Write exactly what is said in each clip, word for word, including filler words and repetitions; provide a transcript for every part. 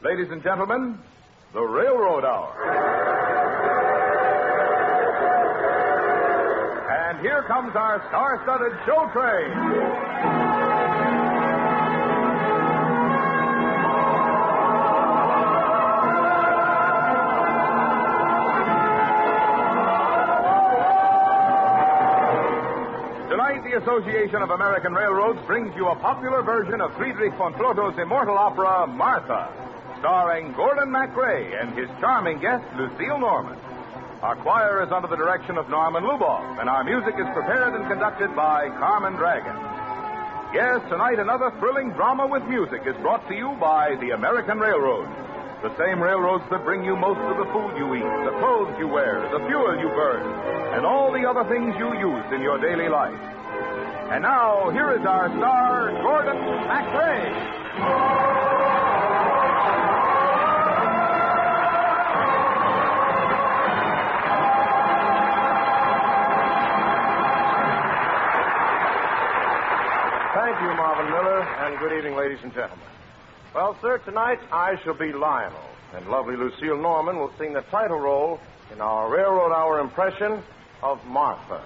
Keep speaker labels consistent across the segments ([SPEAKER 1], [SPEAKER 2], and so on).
[SPEAKER 1] Ladies and gentlemen, the Railroad Hour. And here comes our star-studded show train. The Association of American Railroads brings you a popular version of Friedrich von Trotto's immortal opera, Martha, starring Gordon MacRae and his charming guest, Lucille Norman. Our choir is under the direction of Norman Luboff, and our music is prepared and conducted by Carmen Dragon. Yes, tonight another thrilling drama with music is brought to you by the American Railroads, the same railroads that bring you most of the food you eat, the clothes you wear, the fuel you burn, and all the other things you use in your daily life. And now, here is our star, Gordon MacRae.
[SPEAKER 2] Thank you, Marvin Miller, and good evening, ladies and gentlemen. Well, sir, tonight I shall be Lionel, and lovely Lucille Norman will sing the title role in our Railroad Hour impression of Martha.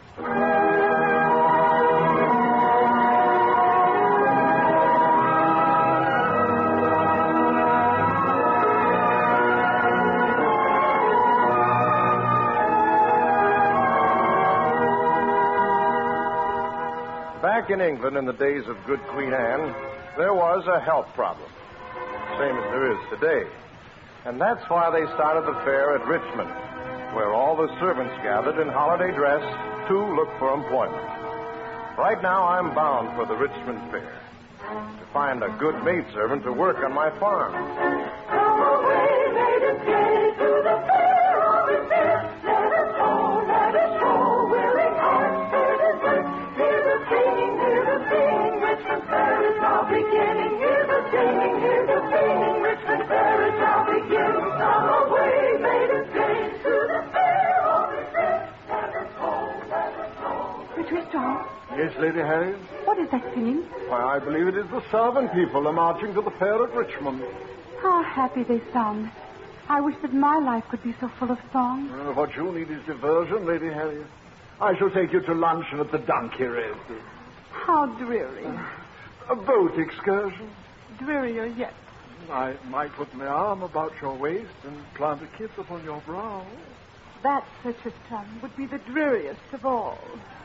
[SPEAKER 2] Back in England in the days of good Queen Anne, there was a health problem, same as there is today. And that's why they started the fair at Richmond, where all the servants gathered in holiday dress to look for employment. Right now, I'm bound for the Richmond Fair to find a good maidservant to work on my farm.
[SPEAKER 3] Come away, maidens gay, to the fair of the fair. Let us go, let us show, willing hearts, fair desert. Hear the singing, hear the singing, Richmond Fair is now beginning. Hear the singing, hear the singing, Richmond Fair is now beginning. Come away, maidens gay, to the fair of the fair. Let us go, let us go.
[SPEAKER 4] Richard Strong?
[SPEAKER 5] Yes, Lady Harriet?
[SPEAKER 4] What is that singing?
[SPEAKER 5] Why, I believe it is the servant people are marching to the fair at Richmond.
[SPEAKER 4] How happy they sound. I wish that my life could be so full of song.
[SPEAKER 5] Uh, what you need is diversion, Lady Harriet. I shall take you to luncheon at the Donkey Red.
[SPEAKER 4] How dreary.
[SPEAKER 5] Uh, a boat excursion.
[SPEAKER 4] Drearier yet.
[SPEAKER 5] I might put my arm about your waist and plant a kiss upon your brow.
[SPEAKER 4] That, Sir Tristram, would be the dreariest of all.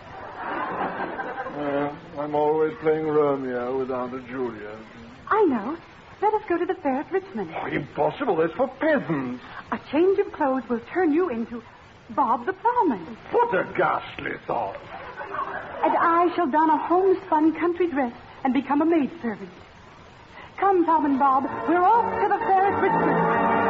[SPEAKER 5] Uh, I'm always playing Romeo with Aunt Julia.
[SPEAKER 4] I know. Let us go to the fair at Richmond.
[SPEAKER 5] Oh, impossible. That's for peasants.
[SPEAKER 4] A change of clothes will turn you into Bob the Plowman.
[SPEAKER 5] What a ghastly thought.
[SPEAKER 4] And I shall don a homespun country dress and become a maidservant. Come, Tom and Bob. We're off to the fair at Richmond.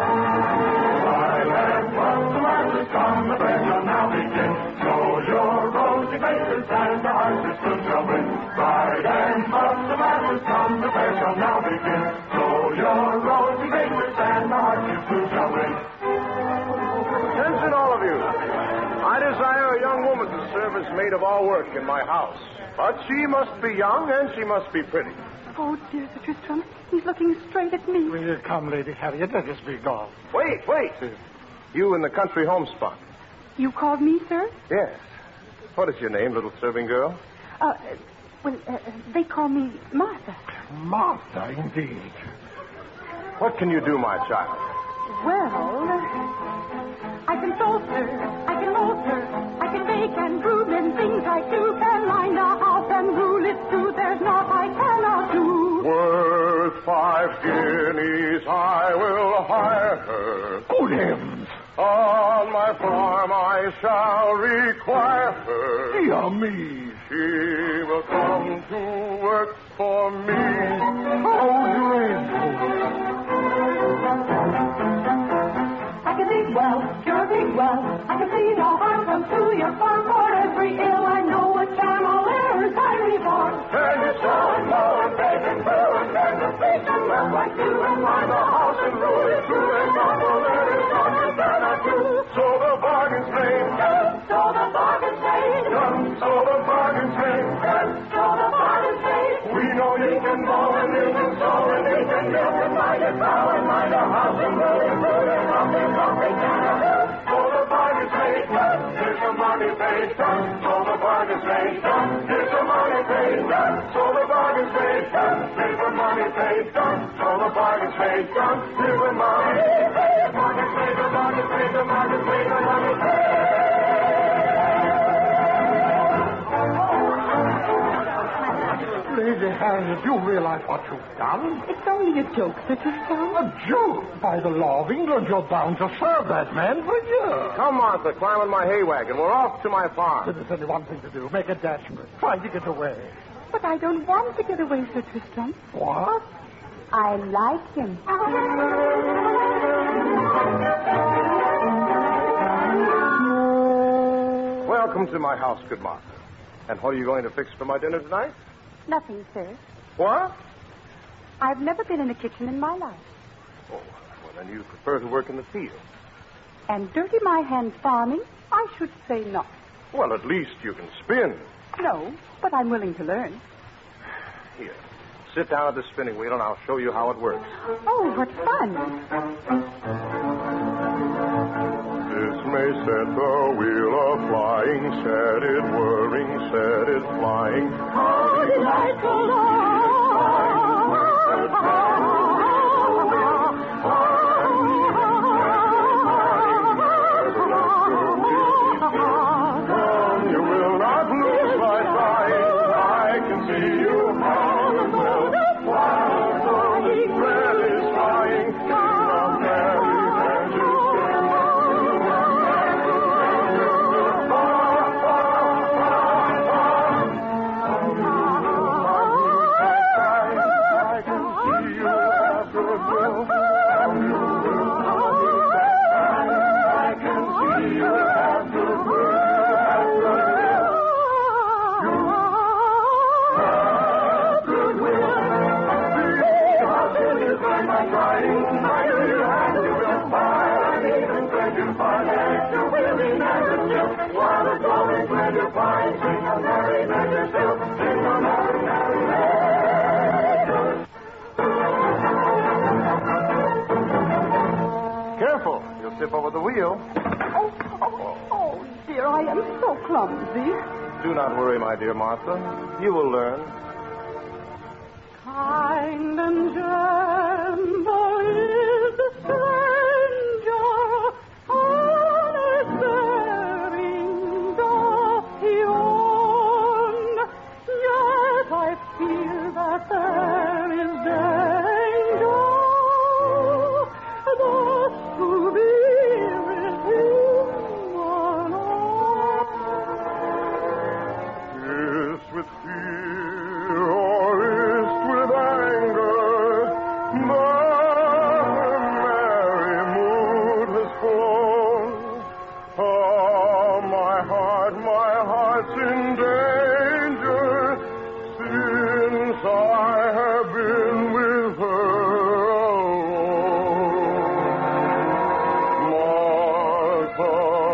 [SPEAKER 3] Come, the fair shall now begin. Show your rosy faces and the hearts that soon shall win. Ride and bustle, ladders, come, the fair shall now begin. Show your rosy faces and the hearts that soon shall win.
[SPEAKER 2] Attention, all of you. I desire a young woman to serve as maid of all work in my house. But she must be young and she must be pretty.
[SPEAKER 4] Oh, dear Sir Tristram, he's looking straight at me.
[SPEAKER 5] Will you come, Lady Harriet? Let us be gone.
[SPEAKER 2] Wait, wait. You in the country homespun.
[SPEAKER 4] You called me, sir?
[SPEAKER 2] Yes. What is your name, little serving girl?
[SPEAKER 4] Uh, well, uh, they call me Martha.
[SPEAKER 5] Martha, indeed.
[SPEAKER 2] What can you do, my child?
[SPEAKER 4] Well, I can sew, sir. I can mold, sir. I can bake and brew men things I do. Can line a house and rule it through. There's naught I cannot do.
[SPEAKER 2] Worth five guineas I will hire her.
[SPEAKER 5] Good heavens.
[SPEAKER 2] On my farm I shall require her.
[SPEAKER 5] Dear me.
[SPEAKER 2] She will come to work for me.
[SPEAKER 5] How dreadful.
[SPEAKER 3] I can dig well, sure dig well. I can see no harm come to your farm. For every ill I know a charm. All errors I reform. Turn your sow and mow and bake and brew and turn the fish and love like you and find the house and rule it through and awful letters on the cannot do.
[SPEAKER 2] So the bargain's made.
[SPEAKER 3] Yes, so the bargain's made.
[SPEAKER 2] Come, so the bargain's made.
[SPEAKER 3] Yes, so the bargain's made.
[SPEAKER 2] We know you can mow and you can sow and you can milk and buy your cow and
[SPEAKER 3] find a house and will improve it. Something, something can do. So the bargain's made done. Here's the money paid done. So the bargain's made done. Here's the money paid done. So the bargain's made done. Here's the money paid done. So the bargain's made done. Here's the money paid. The bargain's made. The bargain's made. The bargain's made. The money paid.
[SPEAKER 5] Lady Harriet, you realize what you've done?
[SPEAKER 4] It's only a joke, Sir Tristram.
[SPEAKER 5] A joke. By the law of England, you're bound to serve that man for years.
[SPEAKER 2] Come, Martha, climb on my hay wagon. We're off to my farm.
[SPEAKER 5] There's only one thing to do. Make a dash for it. Try to get away.
[SPEAKER 4] But I don't want to get away, Sir Tristram.
[SPEAKER 5] What?
[SPEAKER 4] I like him.
[SPEAKER 2] Welcome to my house, good Martha. And what are you going to fix for my dinner tonight?
[SPEAKER 4] Nothing, sir.
[SPEAKER 2] What?
[SPEAKER 4] I've never been in a kitchen in my life.
[SPEAKER 2] Oh, well, then you prefer to work in the field.
[SPEAKER 4] And dirty my hands farming? I should say not.
[SPEAKER 2] Well, at least you can spin.
[SPEAKER 4] No, but I'm willing to learn.
[SPEAKER 2] Here, sit down at the spinning wheel and I'll show you how it works.
[SPEAKER 4] Oh, what fun.
[SPEAKER 2] This may set the wheel a-flying, set it whirring, set it flying.
[SPEAKER 4] How delightful!
[SPEAKER 2] You will not lose by sight. I can see you on the hill. While the bread is flying, from Mary and you I can see you after a bill. I can see you after a bill. Careful, you'll tip over the wheel.
[SPEAKER 4] Oh, oh, oh, dear, I am so clumsy.
[SPEAKER 2] Do not worry, my dear Martha. You will learn.
[SPEAKER 4] Kind and gentle is the stranger, unassuming doth he own. Yet I feel that there is danger, thus to be with him alone.
[SPEAKER 2] Is with fear or is with anger, but her merry mood has flown. Ah, my heart, my heart's in danger since I have been with her alone. Martha,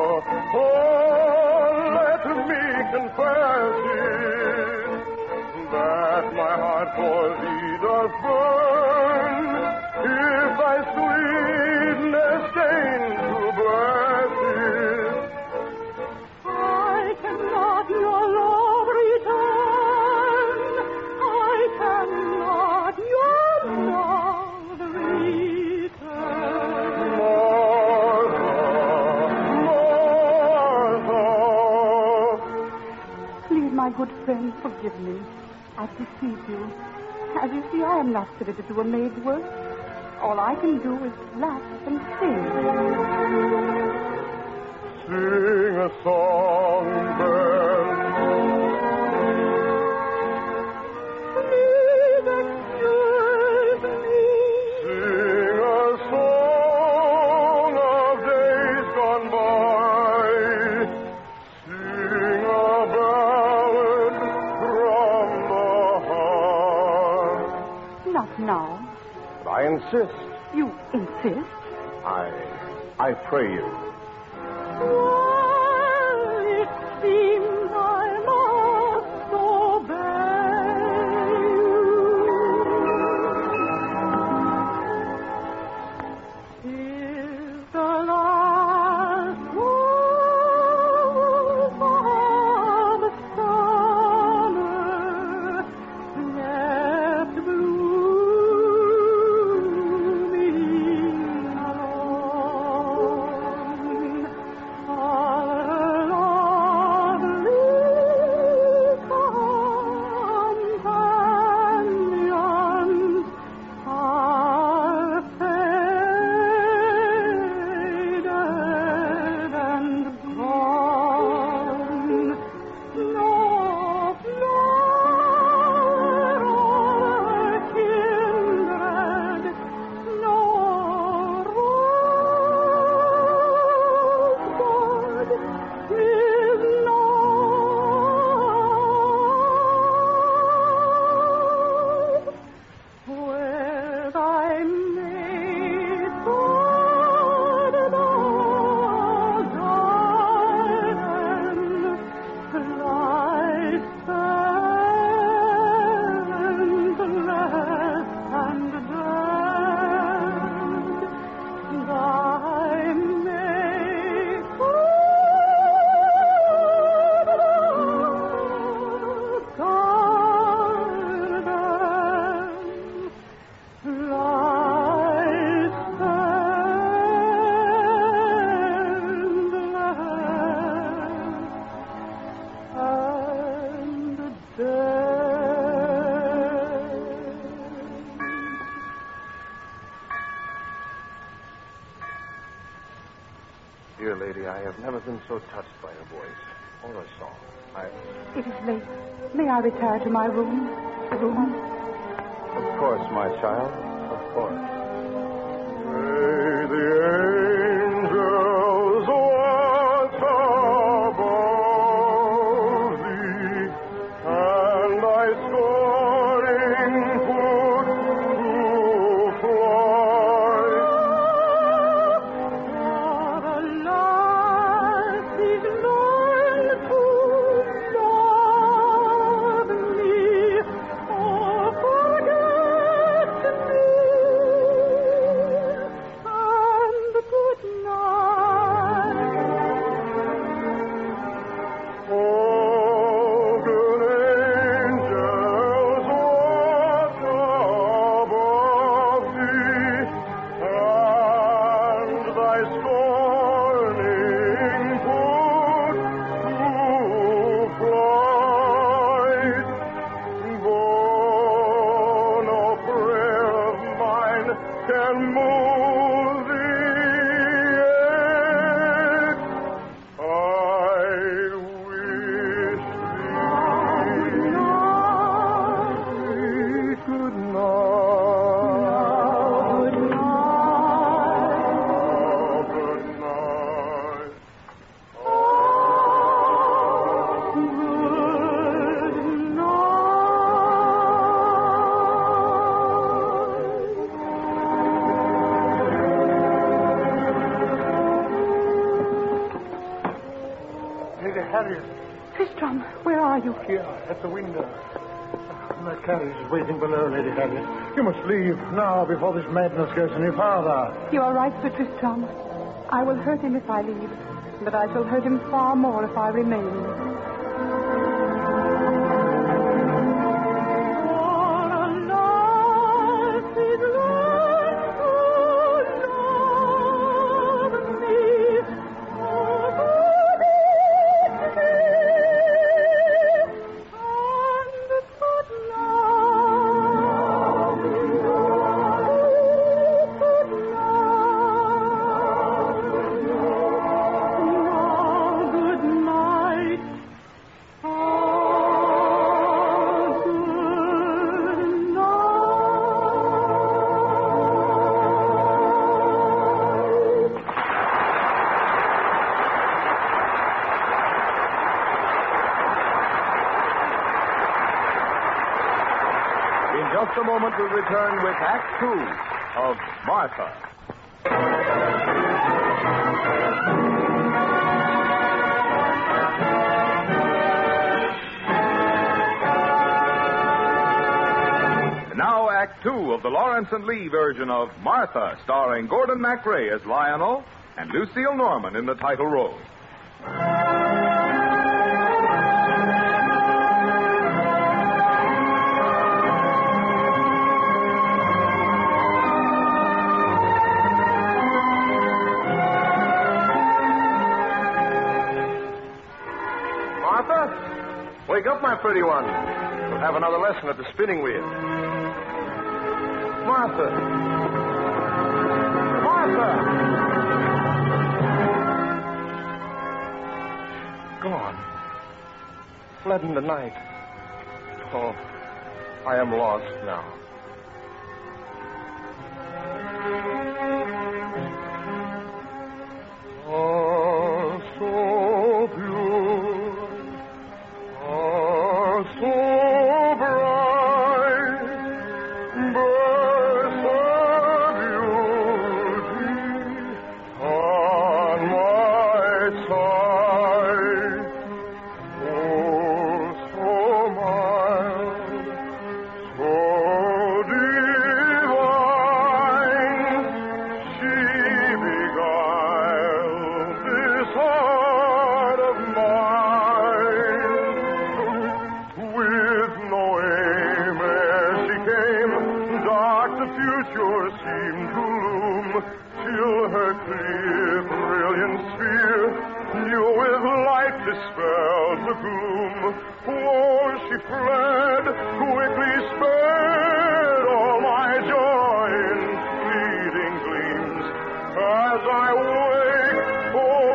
[SPEAKER 2] oh, let me confess it, that my heart for thee doth burn, if thy sweetness deign to bless it.
[SPEAKER 4] I cannot your love return. I cannot your love return.
[SPEAKER 2] Martha, Martha.
[SPEAKER 4] Please, my good friend, forgive me. I've deceived you. As you see, I am not fitted to do a maid's work. All I can do is laugh and sing.
[SPEAKER 2] Sing a song, then.
[SPEAKER 4] Please excuse me.
[SPEAKER 2] Sing a song of days gone by. Sing a ballad from the heart.
[SPEAKER 4] Not now.
[SPEAKER 2] But I insist.
[SPEAKER 4] You insist?
[SPEAKER 2] I, I pray you.
[SPEAKER 4] Well, it seems I must obey you.
[SPEAKER 2] Dear lady, I have never been so touched by a voice or a song. I...
[SPEAKER 4] It is late. May I retire to my room? Room?
[SPEAKER 2] Of course, my child. Of course. May the angels watch above thee, and thy soaring put to flight.
[SPEAKER 4] For alas, these learn to love me, or forget me. And good night.
[SPEAKER 2] Oh, good angels, watch above thee, and thy scorning put to flight. Though no prayer of mine can move thee yet, I wish thee good night.
[SPEAKER 4] Good night.
[SPEAKER 2] Good night.
[SPEAKER 5] Lady Harriet,
[SPEAKER 4] Tristram, where are you?
[SPEAKER 5] here, at the window. My carriage is waiting below, Lady Harriet. You must leave now before this madness goes any farther.
[SPEAKER 4] You are right, Sir Tristram. I will hurt him if I leave, but I shall hurt him far more if I remain. For alas, he's learned to love me, oh, good it be, and good night. Good night. Good night. Oh, good night.
[SPEAKER 1] In just a moment, we'll return with Act Two of Martha. And now, Act Two of the Lawrence and Lee version of Martha, starring Gordon MacRae as Lionel and Lucille Norman in the title role.
[SPEAKER 2] Martha? Wake up, my pretty one. We'll have another lesson at the spinning wheel. Martha. Martha! Gone. Fled in the night. Oh, I am lost now. Oh, so pure. Oh, so bright. Burst of beauty on my side. Oh, so mild, so divine, she beguiled this heart of mine. With no aim as she came, dark the future seemed to loom, till her clear, brilliant sphere knew with light dispelled the gloom. Oh, she fled, quickly sped all my joy in fleeting gleams. As I wake, oh,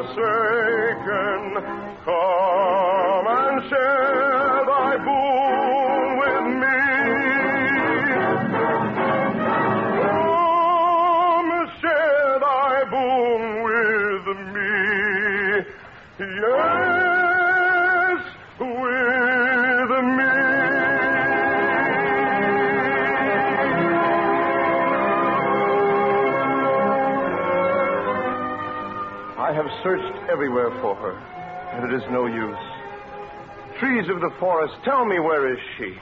[SPEAKER 2] forsaken. Come and share thy boon with me. Come share thy boon with me. Yes, with me. I have searched everywhere for her, and it is no use. Trees of the forest, tell me, where is she?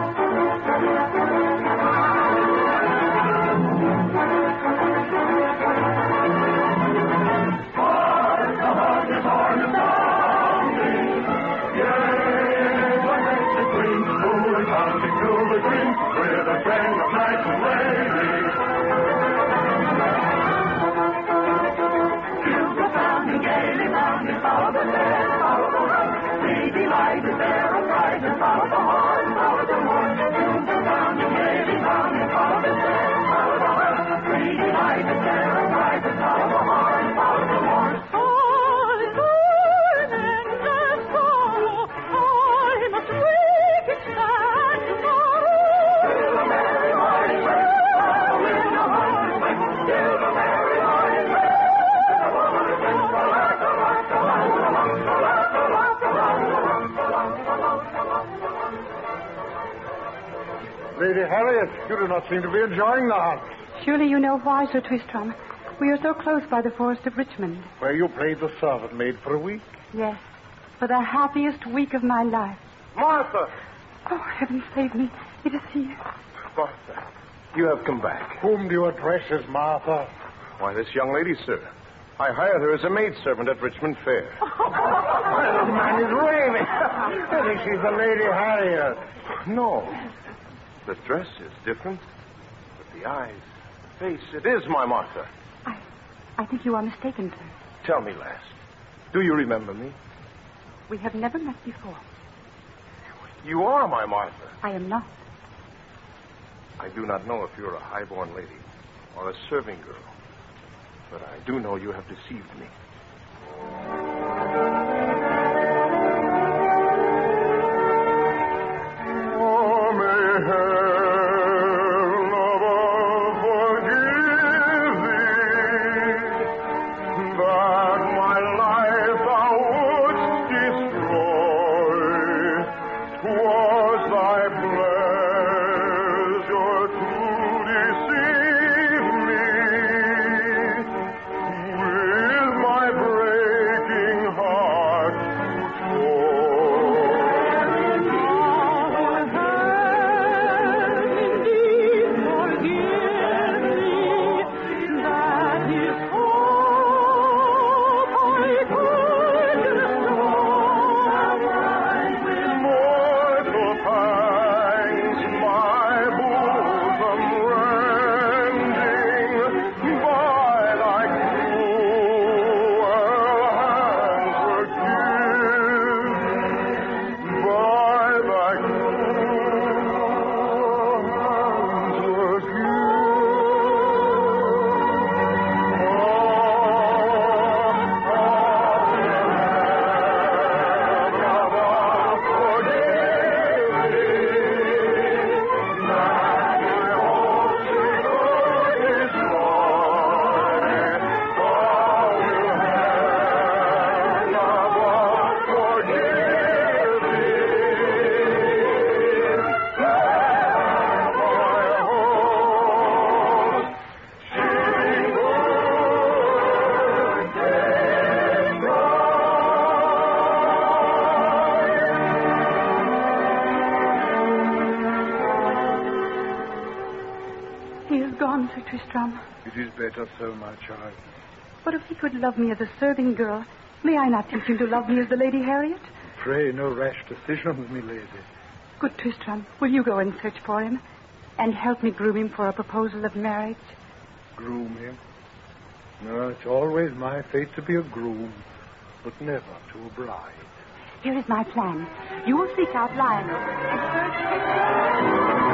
[SPEAKER 5] Lady Harriet, you do not seem to be enjoying the hunt.
[SPEAKER 4] Surely you know why, Sir Tristram. We are so close by the forest of Richmond.
[SPEAKER 5] Where you played the servant maid for a week?
[SPEAKER 4] Yes, for the happiest week of my life.
[SPEAKER 2] Martha!
[SPEAKER 4] Oh, heaven save me. It is he.
[SPEAKER 2] Martha, you have come back.
[SPEAKER 5] Whom do you address as Martha?
[SPEAKER 2] Why, this young lady, sir. I hired her as a maidservant at Richmond Fair.
[SPEAKER 5] Well, the man is raving. I think she's the Lady Harriet.
[SPEAKER 2] No. The dress is different, but the eyes, the face, it is my Martha.
[SPEAKER 4] I, I think you are mistaken, sir.
[SPEAKER 2] Tell me, lass, do you remember me?
[SPEAKER 4] We have never met before.
[SPEAKER 2] You are my Martha.
[SPEAKER 4] I am not.
[SPEAKER 2] I do not know if you're a highborn lady or a serving girl, but I do know you have deceived me.
[SPEAKER 4] Sir Tristram.
[SPEAKER 5] It is better so, my child.
[SPEAKER 4] But if he could love me as a serving girl, may I not teach him to love me as the Lady Harriet?
[SPEAKER 5] Pray, no rash decisions, me lady.
[SPEAKER 4] Good Tristram, will you go and search for him and help me groom him for a proposal of marriage?
[SPEAKER 5] Groom him? No, it's always my fate to be a groom, but never to a bride.
[SPEAKER 4] Here is my plan. You will seek out Lionel and search...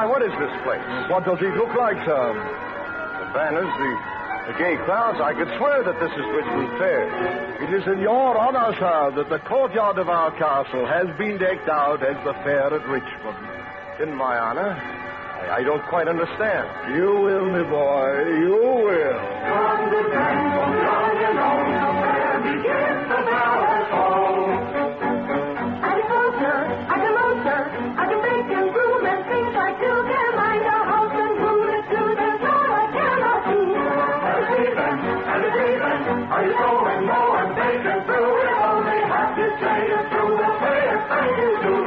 [SPEAKER 2] Why, what is this place?
[SPEAKER 5] What does it look like, sir?
[SPEAKER 2] The banners, the, the gay crowds. I could swear that this is Richmond Fair.
[SPEAKER 5] It is in your honor, sir, that the courtyard of our castle has been decked out as the fair at Richmond.
[SPEAKER 2] In my honor? I, I don't quite understand.
[SPEAKER 5] You will, my boy, you will.
[SPEAKER 3] From the temple young and old, the fair begins, the bell has tolled. I can motor, I can motor, I can bake and brew and things I do can mind a house and rule it too. There's no I cannot do. And the Stephen, and the Stephen, are you going low and baking through? We only have to say it through the way it's thank you do.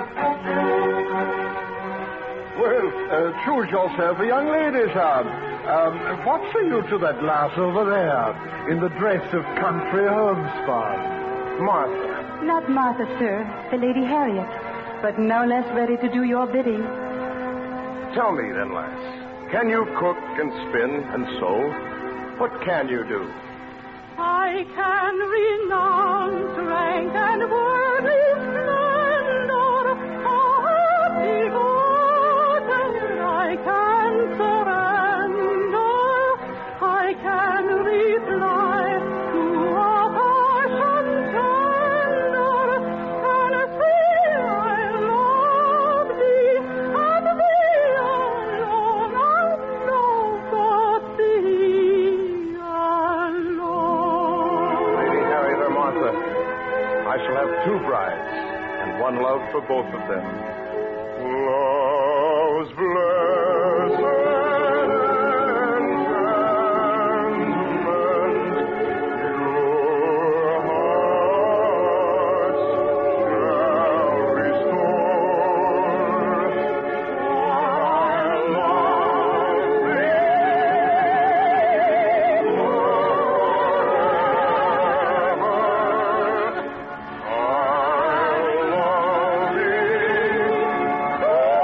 [SPEAKER 5] Well, uh, choose yourself a young lady, sir. Um, what say you to that lass over there, in the dress of country homespun?
[SPEAKER 2] Martha.
[SPEAKER 4] Not Martha, sir, the Lady Harriet, but no less ready to do your bidding.
[SPEAKER 2] Tell me then, lass. Can you cook and spin and sew? What can you do?
[SPEAKER 4] I can renounce rank and worldly splendor, a devoted I can surrender, I can reply to a passion tender, can say I love thee, and thee alone I know but thee alone.
[SPEAKER 2] Lady Harriet or Martha, I shall have two brides, and one love for both of them. Love's blessed enchantment, your hearts shall restore. I love thee forever. I love thee.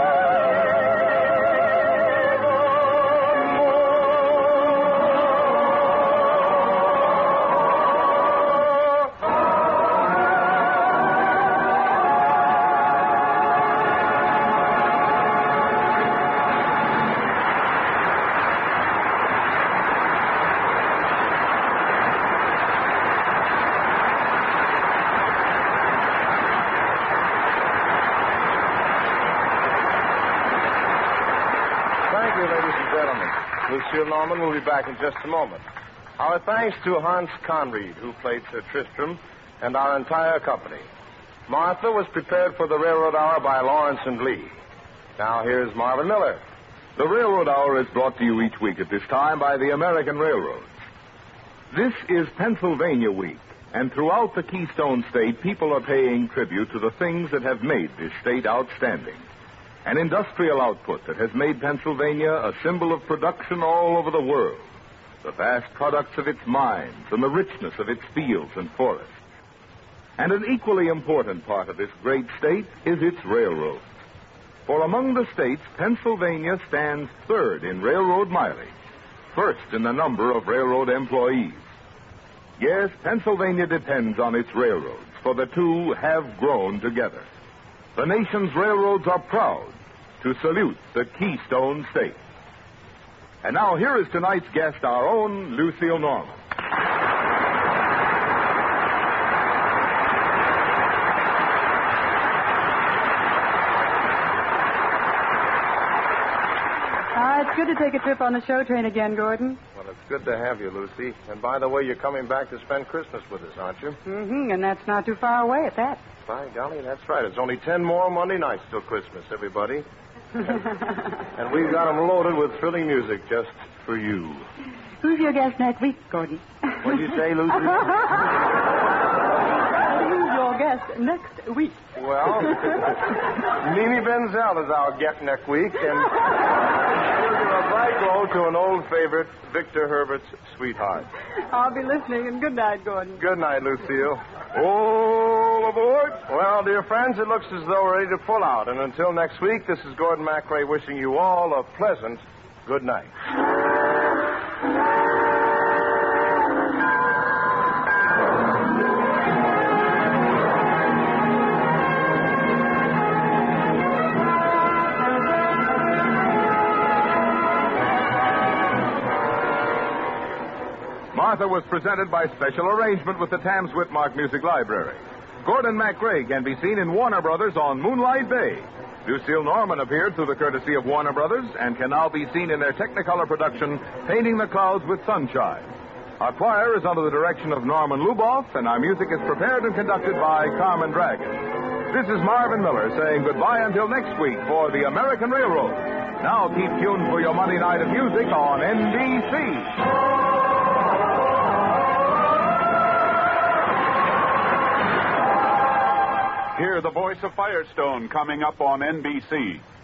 [SPEAKER 2] Thank you, ladies and gentlemen. Lucille Norman will be back in just a moment. Our thanks to Hans Conried, who played Sir Tristram, and our entire company. Martha was prepared for the Railroad Hour by Lawrence and Lee. Now here's Marvin Miller.
[SPEAKER 1] The Railroad Hour is brought to you each week at this time by the American Railroads. This is Pennsylvania Week, and throughout the Keystone State, people are paying tribute to the things that have made this state outstanding. An industrial output that has made Pennsylvania a symbol of production all over the world. The vast products of its mines and the richness of its fields and forests. And an equally important part of this great state is its railroads. For among the states, Pennsylvania stands third in railroad mileage, first in the number of railroad employees. Yes, Pennsylvania depends on its railroads, for the two have grown together. The nation's railroads are proud to salute the Keystone State. And now here is tonight's guest, our own Lucille Norman.
[SPEAKER 4] Ah, it's good to take a trip on the show train again, Gordon.
[SPEAKER 2] Well, it's good to have you, Lucy. And by the way, you're coming back to spend Christmas with us, aren't you?
[SPEAKER 4] Mm-hmm, and that's not too far away at that.
[SPEAKER 2] By golly, that's right. It's only ten more Monday nights till Christmas, everybody. And, and we've got them loaded with thrilling music just for you.
[SPEAKER 4] Who's your guest next week, Gordon?
[SPEAKER 2] What'd you say, Lucy?
[SPEAKER 4] Who's your guest next week?
[SPEAKER 2] Well, Mimi Benzel is our guest next week, and she'll give a bright role to an old favorite, Victor Herbert's Sweetheart.
[SPEAKER 4] I'll be listening, and good night, Gordon.
[SPEAKER 2] Good night, Lucille. All aboard. Well, dear friends, it looks as though we're ready to pull out. And until next week, this is Gordon MacRae wishing you all a pleasant good night.
[SPEAKER 1] Martha was presented by special arrangement with the Tams Whitmark Music Library. Gordon MacRae can be seen in Warner Brothers on Moonlight Bay. Lucille Norman appeared through the courtesy of Warner Brothers and can now be seen in their Technicolor production, Painting the Clouds with Sunshine. Our choir is under the direction of Norman Luboff, and our music is prepared and conducted by Carmen Dragon. This is Marvin Miller saying goodbye until next week for the American Railroad. Now keep tuned for your Monday night of music on N B C.
[SPEAKER 6] Hear the voice of Firestone coming up on N B C.